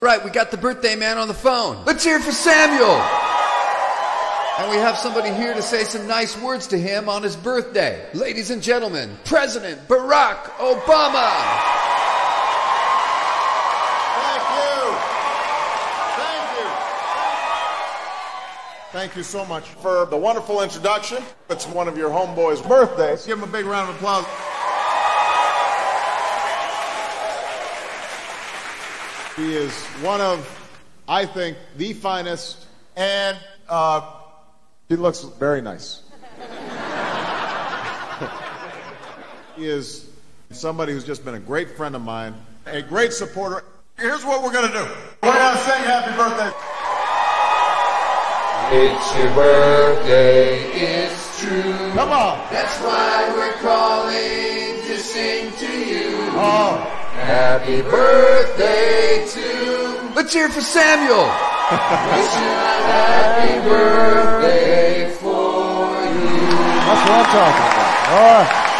Right, we got the birthday man on the phone. Let's hear it for Samuel. And we have somebody here to say some nice words to him on his birthday. Ladies and gentlemen, President Barack Obama. Thank you. Thank you. Thank you so much for the wonderful introduction. It's one of your homeboys' birthdays. Give him a big round of applause. He is one of, I think, the finest, and he looks very nice. He is somebody who's just been a great friend of mine, a great supporter. Here's what we're going to do. We're going to sing happy birthday. It's your birthday, it's true. Come on. That's why we're calling to sing to you. Oh. Happy birthday to... Let's hear it for Samuel. Wish you a happy birthday for you. That's what I'm talking about. All right.